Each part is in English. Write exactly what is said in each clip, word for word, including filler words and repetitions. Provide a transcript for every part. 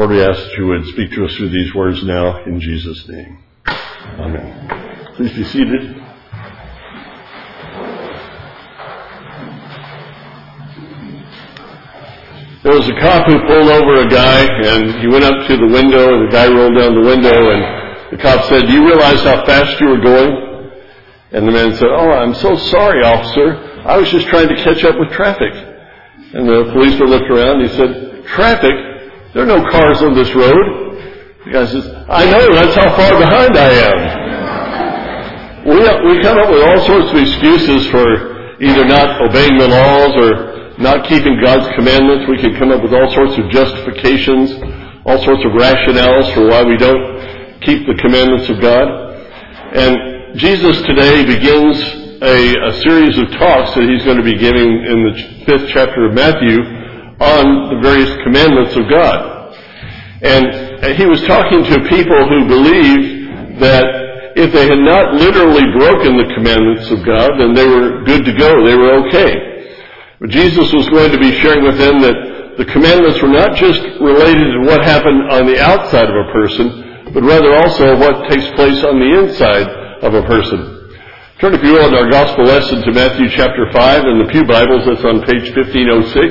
Lord, we ask that you would speak to us through these words now in Jesus' name. Amen. Please be seated. There was a cop who pulled over a guy, and he went up to the window, and the guy rolled down the window, and the cop said, "Do you realize how fast you were going?" And the man said, "Oh, I'm so sorry, officer. I was just trying to catch up with traffic." And the policeman looked around, and he said, "Traffic? There are no cars on this road." The guy says, "I know, that's how far behind I am." We, we come up with all sorts of excuses for either not obeying the laws or not keeping God's commandments. We can come up with all sorts of justifications, all sorts of rationales for why we don't keep the commandments of God. And Jesus today begins a, a series of talks that he's going to be giving in the fifth chapter of Matthew on the various commandments of God. And he was talking to people who believed that if they had not literally broken the commandments of God, then they were good to go, they were okay. But Jesus was going to be sharing with them that the commandments were not just related to what happened on the outside of a person, but rather also what takes place on the inside of a person. Turn, if you will, in our gospel lesson to Matthew chapter five in the Pew Bibles. That's on page fifteen oh six.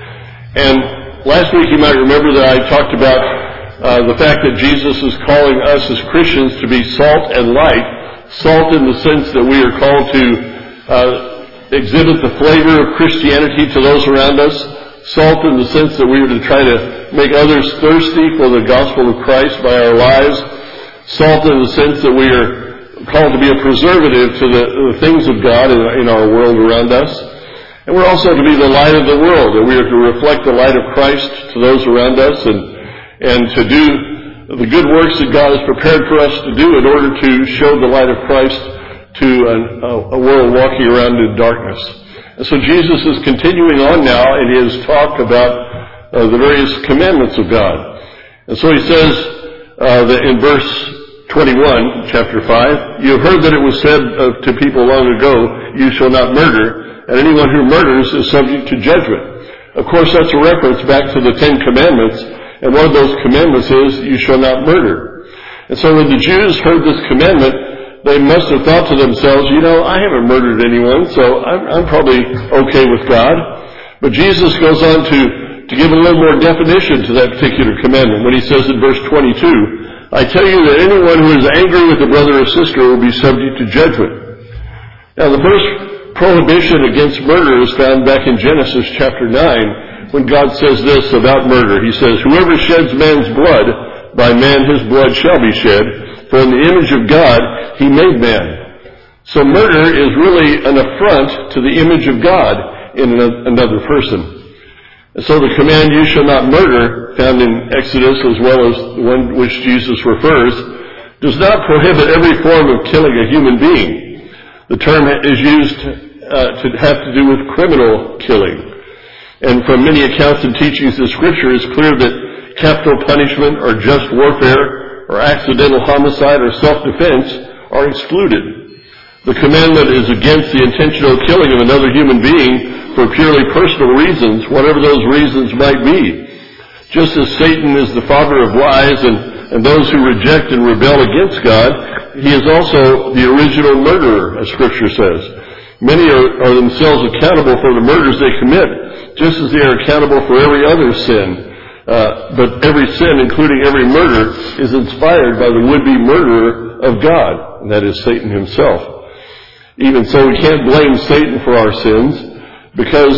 And last week you might remember that I talked about uh, the fact that Jesus is calling us as Christians to be salt and light. Salt in the sense that we are called to uh, exhibit the flavor of Christianity to those around us. Salt in the sense that we are to try to make others thirsty for the gospel of Christ by our lives. Salt in the sense that we are called to be a preservative to the, the things of God in, in our world around us. And we're also to be the light of the world, and we are to reflect the light of Christ to those around us and, and to do the good works that God has prepared for us to do in order to show the light of Christ to an, a, a world walking around in darkness. And so Jesus is continuing on now in his talk about uh, the various commandments of God. And so he says uh, that in verse twenty-one, chapter five, "You have heard that it was said uh, to people long ago, 'You shall not murder,' and anyone who murders is subject to judgment." Of course, that's a reference back to the Ten Commandments, and one of those commandments is, "You shall not murder." And so when the Jews heard this commandment, they must have thought to themselves, you know, I haven't murdered anyone, so I'm, I'm probably okay with God. But Jesus goes on to, to give a little more definition to that particular commandment when he says in verse twenty-two, "I tell you that anyone who is angry with a brother or sister will be subject to judgment." Now, the first prohibition against murder is found back in Genesis chapter nine, when God says this about murder. He says, "Whoever sheds man's blood, by man his blood shall be shed. For in the image of God, he made man." So murder is really an affront to the image of God in another person. And so the command, "You shall not murder," found in Exodus as well as the one which Jesus refers, does not prohibit every form of killing a human being. The term is used uh, to have to do with criminal killing. And from many accounts and teachings of Scripture, it's clear that capital punishment or just warfare or accidental homicide or self-defense are excluded. The commandment is against the intentional killing of another human being for purely personal reasons, whatever those reasons might be. Just as Satan is the father of lies and, and those who reject and rebel against God, he is also the original murderer, as Scripture says. Many are, are themselves accountable for the murders they commit, just as they are accountable for every other sin. Uh, but every sin, including every murder, is inspired by the would-be murderer of God, and that is Satan himself. Even so, we can't blame Satan for our sins, because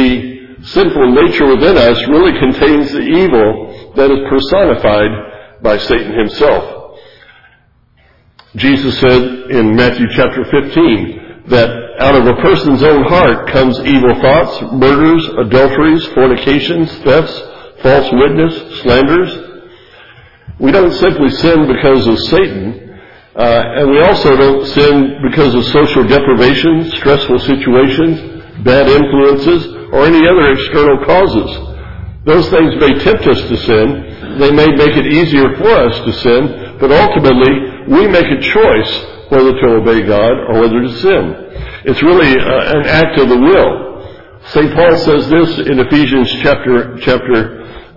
the sinful nature within us really contains the evil that is personified by Satan himself. Jesus said in Matthew chapter fifteen that out of a person's own heart comes evil thoughts, murders, adulteries, fornications, thefts, false witness, slanders. We don't simply sin because of Satan, uh, and we also don't sin because of social deprivation, stressful situations, bad influences, or any other external causes. Those things may tempt us to sin. They may make it easier for us to sin, but ultimately we make a choice whether to obey God or whether to sin. It's really uh, an act of the will. Saint Paul says this in Ephesians chapter chapter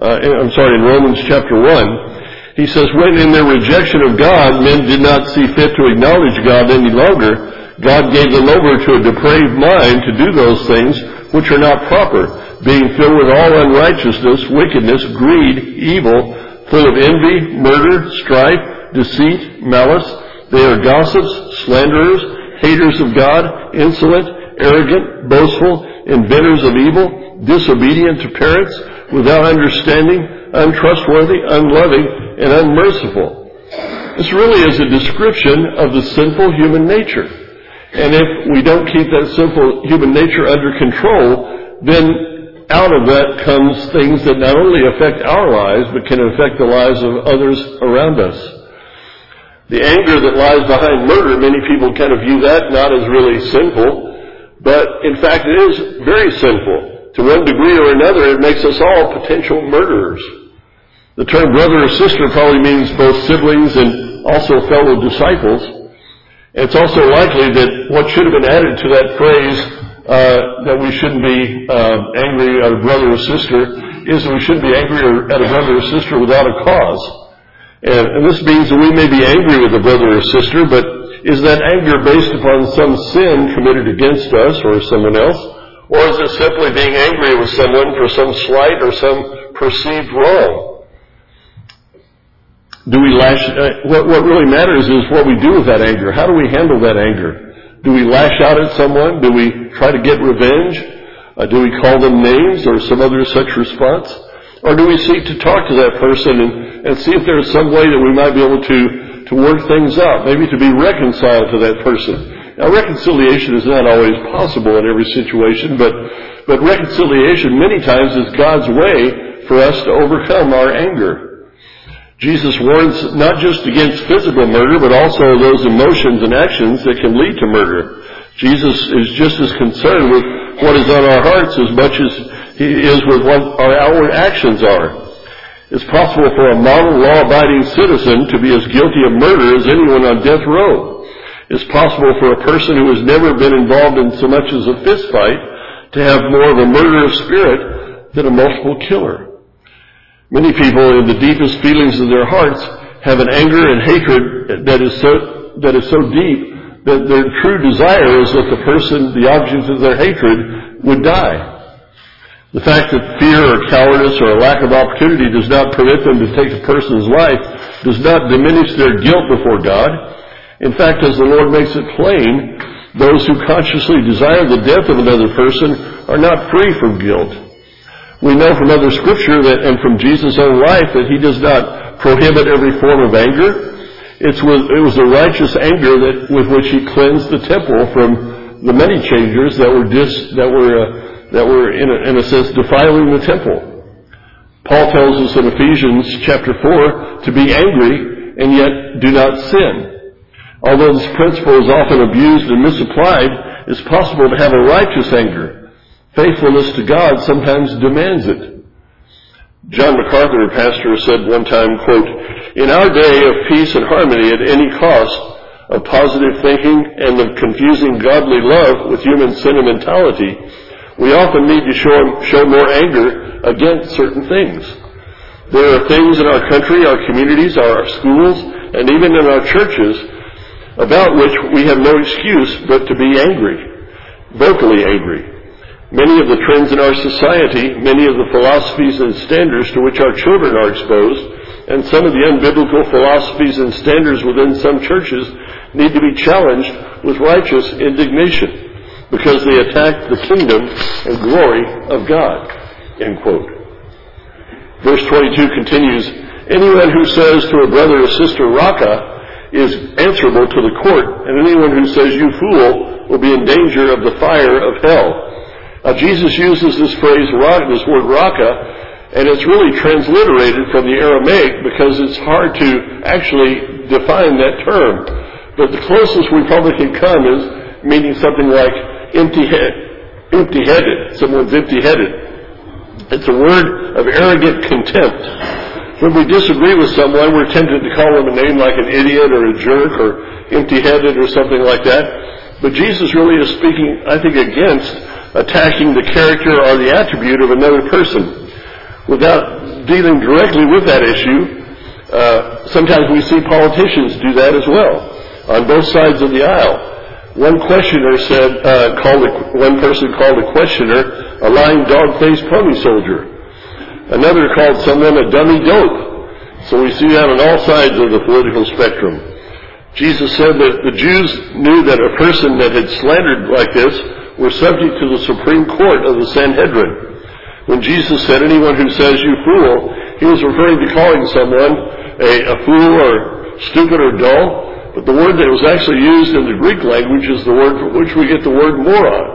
uh, I'm sorry, in Romans chapter one, he says, when in their rejection of God, men did not see fit to acknowledge God any longer, God gave them over to a depraved mind to do those things which are not proper, being filled with all unrighteousness, wickedness, greed, evil, full of envy, murder, strife, deceit, malice. They are gossips, slanderers, haters of God, insolent, arrogant, boastful, inventors of evil, disobedient to parents, without understanding, untrustworthy, unloving, and unmerciful. This really is a description of the sinful human nature. And if we don't keep that sinful human nature under control, then out of that comes things that not only affect our lives, but can affect the lives of others around us. The anger that lies behind murder, many people kind of view that not as really sinful, but in fact it is very sinful. To one degree or another, it makes us all potential murderers. The term brother or sister probably means both siblings and also fellow disciples. It's also likely that what should have been added to that phrase, uh, that we shouldn't be uh, angry at a brother or sister, is that we shouldn't be angry at a brother or sister without a cause. And, and this means that we may be angry with a brother or sister, but is that anger based upon some sin committed against us or someone else? Or is it simply being angry with someone for some slight or some perceived wrong? Do we lash, uh, what, what really matters is what we do with that anger. How do we handle that anger? Do we lash out at someone? Do we try to get revenge? Uh, do we call them names or some other such response? Or do we seek to talk to that person and, and see if there's some way that we might be able to, to work things out, maybe to be reconciled to that person? Now, reconciliation is not always possible in every situation, but, but reconciliation many times is God's way for us to overcome our anger. Jesus warns not just against physical murder, but also those emotions and actions that can lead to murder. Jesus is just as concerned with what is on our hearts as much as he is with what our outward actions are. It's possible for a model law-abiding citizen to be as guilty of murder as anyone on death row. It's possible for a person who has never been involved in so much as a fist fight to have more of a murderous spirit than a multiple killer. Many people, in the deepest feelings of their hearts, have an anger and hatred that is so that is so deep that their true desire is that the person, the object of their hatred, would die. The fact that fear or cowardice or a lack of opportunity does not permit them to take a person's life does not diminish their guilt before God. In fact, as the Lord makes it plain, those who consciously desire the death of another person are not free from guilt. We know from other scripture that, and from Jesus' own life, that he does not prohibit every form of anger. It's with, it was the righteous anger that with which he cleansed the temple from the money changers that were dis, that were uh, that were in a, in a sense defiling the temple. Paul tells us in Ephesians chapter four to be angry and yet do not sin. Although this principle is often abused and misapplied, it's possible to have a righteous anger. Faithfulness to God sometimes demands it. John MacArthur, a pastor, said one time, quote, "In our day of peace and harmony at any cost, of positive thinking and of confusing godly love with human sentimentality, we often need to show, show more anger against certain things. There are things in our country, our communities, our schools, and even in our churches about which we have no excuse but to be angry, vocally angry. Many of the trends in our society, many of the philosophies and standards to which our children are exposed, and some of the unbiblical philosophies and standards within some churches need to be challenged with righteous indignation because they attack the kingdom and glory of God." End quote. Verse twenty-two continues, "Anyone who says to a brother or sister, 'Raka,' is answerable to the court, and anyone who says, 'You fool,' will be in danger of the fire of hell." Now, Jesus uses this phrase, this word raka, and it's really transliterated from the Aramaic because it's hard to actually define that term. But the closest we probably can come is meaning something like empty-head, empty-headed. Someone's empty-headed. It's a word of arrogant contempt. When we disagree with someone, we're tempted to call them a name like an idiot or a jerk or empty-headed or something like that. But Jesus really is speaking, I think, against attacking the character or the attribute of another person. Without dealing directly with that issue, uh, sometimes we see politicians do that as well, on both sides of the aisle. One questioner said, uh, called a, one person called a questioner a lying dog-faced pony soldier. Another called someone a dummy dope. So we see that on all sides of the political spectrum. Jesus said that the Jews knew that a person that had slandered like this were subject to the Supreme Court of the Sanhedrin. When Jesus said, anyone who says you fool, he was referring to calling someone a, a fool or stupid or dull. But the word that was actually used in the Greek language is the word from which we get the word moron.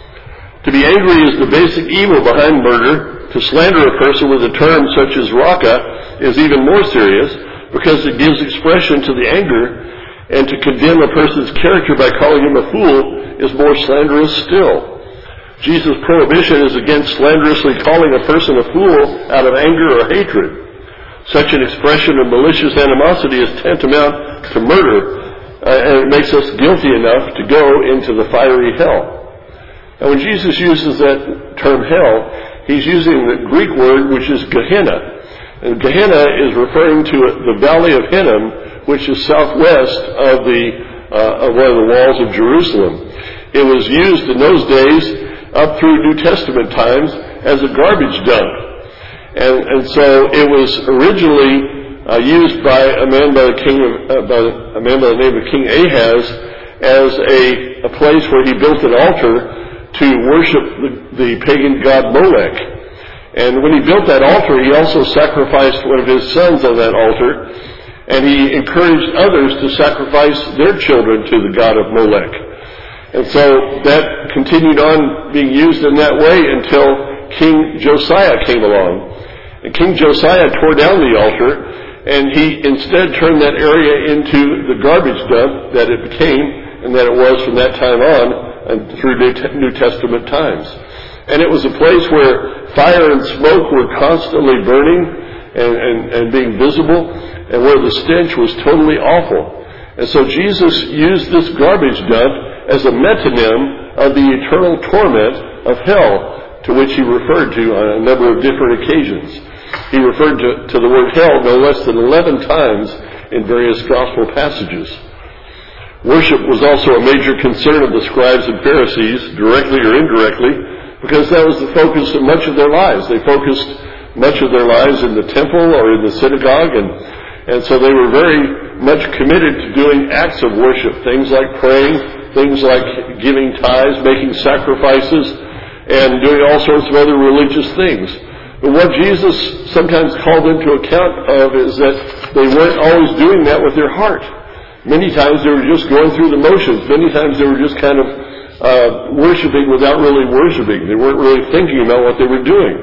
To be angry is the basic evil behind murder. To slander a person with a term such as raka is even more serious because it gives expression to the anger, and to condemn a person's character by calling him a fool is more slanderous still. Jesus' prohibition is against slanderously calling a person a fool out of anger or hatred. Such an expression of malicious animosity is tantamount to murder, uh, and it makes us guilty enough to go into the fiery hell. And when Jesus uses that term hell, he's using the Greek word which is Gehenna. And Gehenna is referring to the valley of Hinnom, which is southwest of the uh, of one of the walls of Jerusalem. It was used in those days up through New Testament times as a garbage dump. And, and so it was originally uh, used by a man by the king of, uh, by a man by the name of King Ahaz as a, a place where he built an altar to worship the, the pagan god Molech. And when he built that altar, he also sacrificed one of his sons on that altar, and he encouraged others to sacrifice their children to the god of Molech. And so that continued on being used in that way until King Josiah came along. And King Josiah tore down the altar, and he instead turned that area into the garbage dump that it became, and that it was from that time on and through New Testament times. And it was a place where fire and smoke were constantly burning and, and, and being visible, and where the stench was totally awful. And so Jesus used this garbage dump as a metonym of the eternal torment of hell, to which he referred to on a number of different occasions. He referred to, to the word hell no less than eleven times in various gospel passages. Worship was also a major concern of the scribes and Pharisees, directly or indirectly, because that was the focus of much of their lives. They focused much of their lives in the temple or in the synagogue, and, and so they were very much committed to doing acts of worship, things like praying, things like giving tithes, making sacrifices, and doing all sorts of other religious things. But what Jesus sometimes called them to account of is that they weren't always doing that with their heart. Many times they were just going through the motions. Many times they were just kind of uh, worshiping without really worshiping. They weren't really thinking about what they were doing.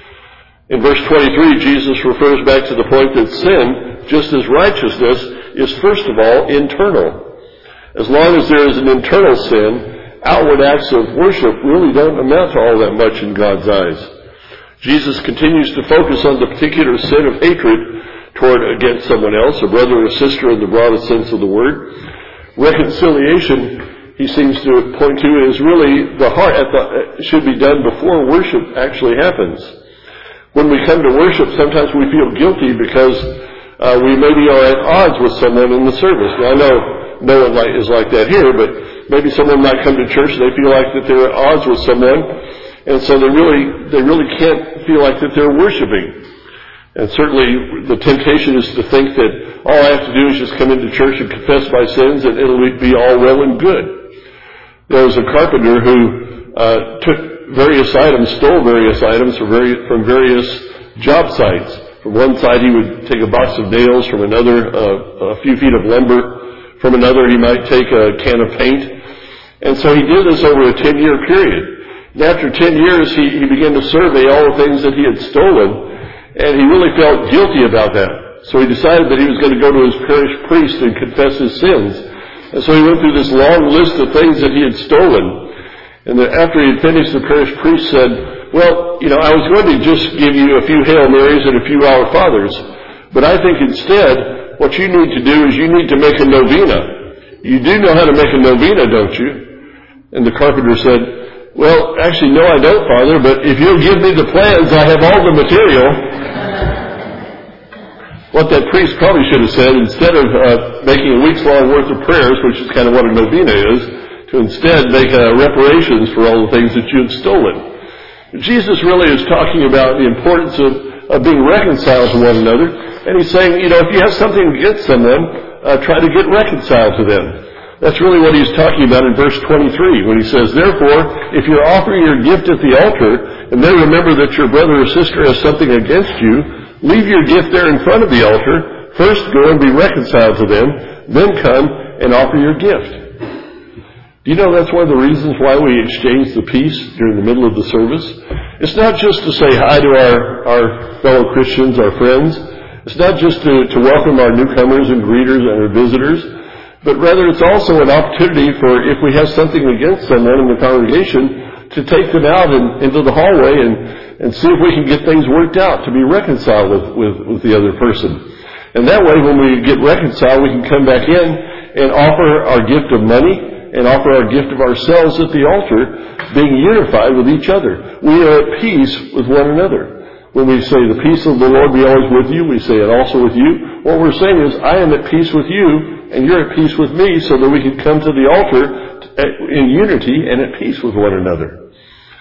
In verse twenty-three, Jesus refers back to the point that sin, just as righteousness, is first of all internal. As long as there is an internal sin, outward acts of worship really don't amount to all that much in God's eyes. Jesus continues to focus on the particular sin of hatred toward against someone else, a brother or sister in the broadest sense of the word. Reconciliation, he seems to point to, is really the heart, at the, should be done before worship actually happens. When we come to worship, sometimes we feel guilty because uh, we maybe are at odds with someone in the service. Now, I know no one like, is like that here, but maybe someone might come to church and they feel like that they're at odds with someone, and so they really they really can't feel like that they're worshiping. And certainly the temptation is to think that all I have to do is just come into church and confess my sins and it'll be all well and good. There was a carpenter who uh, took various items, stole various items from, very, from various job sites. From one side he would take a box of nails, from another uh, a few feet of lumber, from another he might take a can of paint. And so he did this over a ten-year period. And after ten years, he, he began to survey all the things that he had stolen, and he really felt guilty about that. So he decided that he was going to go to his parish priest and confess his sins. And so he went through this long list of things that he had stolen. And then after he had finished, the parish priest said, well, you know, I was going to just give you a few Hail Marys and a few Our Fathers, but I think instead what you need to do is you need to make a novena. You do know how to make a novena, don't you? And the carpenter said, well, actually, no, I don't, Father, but if you'll give me the plans, I have all the material. What that priest probably should have said, instead of uh, making a week's long worth of prayers, which is kind of what a novena is, to instead make uh, reparations for all the things that you had stolen. Jesus really is talking about the importance of, of being reconciled to one another, and he's saying, you know, if you have something against someone, uh, try to get reconciled to them. That's really what he's talking about in verse twenty-three, when he says, therefore, if you're offering your gift at the altar, and then remember that your brother or sister has something against you, leave your gift there in front of the altar, first go and be reconciled to them, then come and offer your gift. Do you know that's one of the reasons why we exchange the peace during the middle of the service? It's not just to say hi to our, our fellow Christians, our friends. It's not just to, to welcome our newcomers and greeters and our visitors, but rather it's also an opportunity for, if we have something against someone in the congregation, to take them out and into the hallway and, and see if we can get things worked out, to be reconciled with, with, with the other person. And that way, when we get reconciled, we can come back in and offer our gift of money and offer our gift of ourselves at the altar, being unified with each other. We are at peace with one another. When we say, the peace of the Lord be always with you, we say it also with you. What we're saying is, I am at peace with you, and you're at peace with me, so that we can come to the altar in unity and at peace with one another.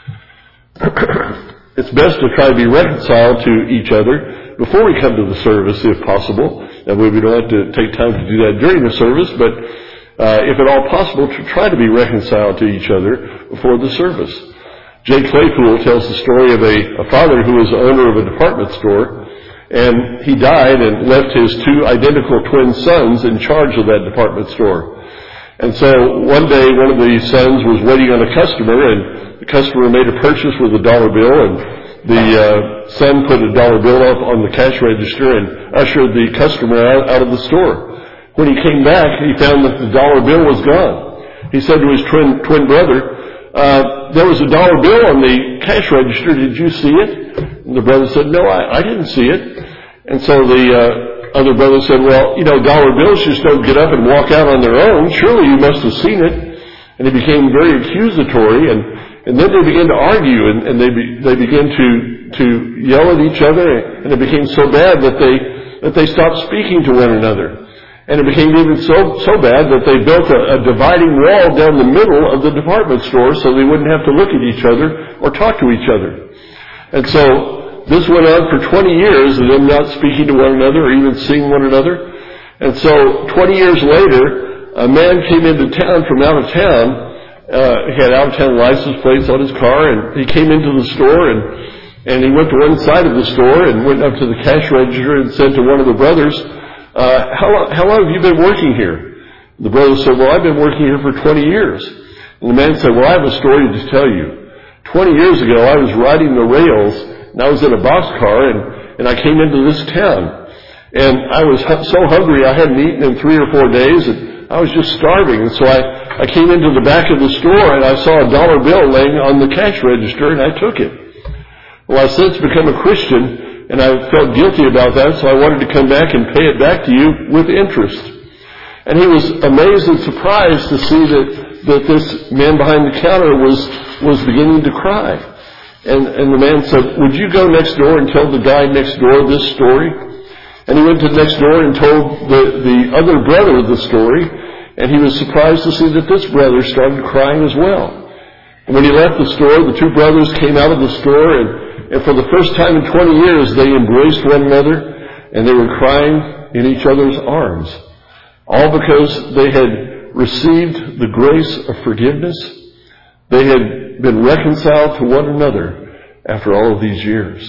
It's best to try to be reconciled to each other before we come to the service, if possible. That way we don't have to take time to do that during the service, but uh, if at all possible, to try to be reconciled to each other before the service. Jay Claypool tells the story of a, a father who was owner of a department store, and he died and left his two identical twin sons in charge of that department store. And so one day, one of the sons was waiting on a customer, and the customer made a purchase with a dollar bill, and the uh, son put a dollar bill up on the cash register and ushered the customer out, out of the store. When he came back, he found that the dollar bill was gone. He said to his twin, twin brother, uh, there was a dollar bill on the cash register. Did you see it? And the brother said, no, I, I didn't see it. And so the uh, other brother said, well, you know, dollar bills just don't get up and walk out on their own. Surely you must have seen it. And he became very accusatory, and, and then they began to argue, and, and they be, they began to, to yell at each other, and it became so bad that they, that they stopped speaking to one another. And it became even so, so bad that they built a, a dividing wall down the middle of the department store so they wouldn't have to look at each other or talk to each other. And so this went on for twenty years of them not speaking to one another or even seeing one another. And so twenty years later, a man came into town from out of town. Uh, he had out-of-town license plates on his car, and he came into the store, and, and he went to one side of the store and went up to the cash register and said to one of the brothers, Uh, how, long, how long have you been working here? The brother said, well, I've been working here for twenty years. And the man said, well, I have a story to tell you. twenty years ago, I was riding the rails, and I was in a boxcar, and, and I came into this town. And I was so hungry, I hadn't eaten in three or four days, and I was just starving. And so I, I came into the back of the store, and I saw a dollar bill laying on the cash register, and I took it. Well, I've since become a Christian, and I felt guilty about that, so I wanted to come back and pay it back to you with interest. And he was amazed and surprised to see that, that this man behind the counter was, was beginning to cry. And, and the man said, would you go next door and tell the guy next door this story? And he went to next door and told the, the other brother the story, and he was surprised to see that this brother started crying as well. And when he left the store, the two brothers came out of the store, and And for the first time in twenty years, they embraced one another, and they were crying in each other's arms. All because they had received the grace of forgiveness. They had been reconciled to one another after all of these years.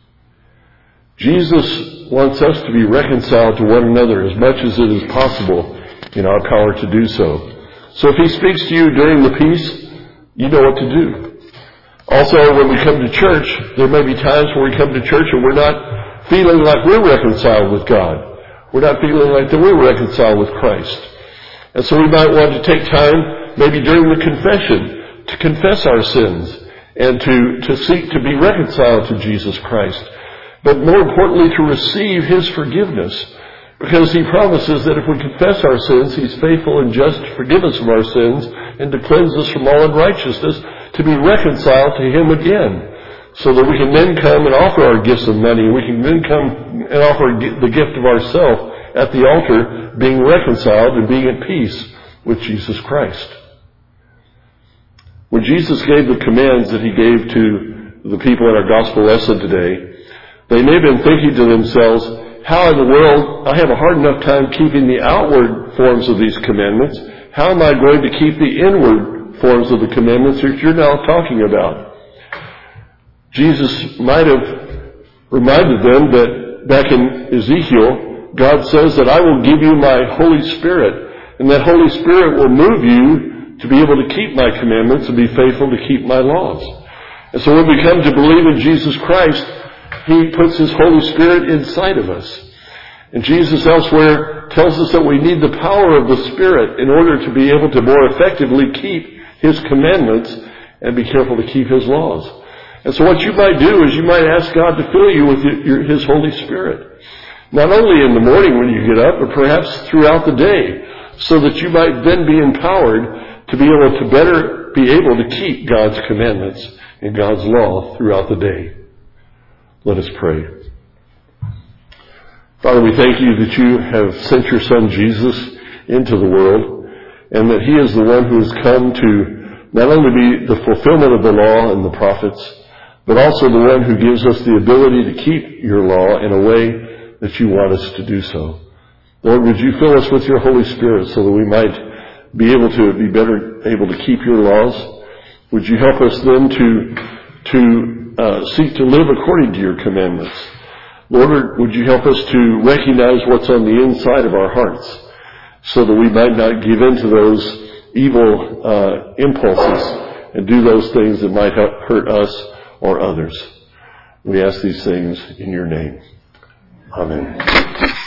Jesus wants us to be reconciled to one another as much as it is possible in our power to do so. So if he speaks to you during the peace, you know what to do. Also, when we come to church, there may be times when we come to church and we're not feeling like we're reconciled with God. We're not feeling like that we're reconciled with Christ. And so we might want to take time, maybe during the confession, to confess our sins and to, to seek to be reconciled to Jesus Christ. But more importantly, to receive His forgiveness. Because He promises that if we confess our sins, He's faithful and just to forgive us of our sins and to cleanse us from all unrighteousness, to be reconciled to Him again. so that we can then come and offer our gifts of money. We can then come and offer the gift of ourself at the altar, being reconciled and being at peace with Jesus Christ. When Jesus gave the commands that he gave to the people in our gospel lesson today, they may have been thinking to themselves, how in the world, I have a hard enough time keeping the outward forms of these commandments. How am I going to keep the inward forms of the commandments that you're now talking about? Jesus might have reminded them that back in Ezekiel, God says that I will give you my Holy Spirit, and that Holy Spirit will move you to be able to keep my commandments and be faithful to keep my laws. And so when we come to believe in Jesus Christ, he puts his Holy Spirit inside of us. And Jesus elsewhere tells us that we need the power of the Spirit in order to be able to more effectively keep his commandments and be careful to keep his laws. And so what you might do is you might ask God to fill you with your, his Holy Spirit. Not only in the morning when you get up, but perhaps throughout the day, so that you might then be empowered to be able to better be able to keep God's commandments and God's law throughout the day. Let us pray. Father, we thank you that you have sent your Son Jesus into the world, and that he is the one who has come to not only be the fulfillment of the law and the prophets, but also the one who gives us the ability to keep your law in a way that you want us to do so. Lord, would you fill us with your Holy Spirit so that we might be able to be better able to keep your laws? Would you help us then to, to uh, seek to live according to your commandments? Lord, would you help us to recognize what's on the inside of our hearts so that we might not give in to those evil uh, impulses and do those things that might hurt us or others. We ask these things in your name. Amen.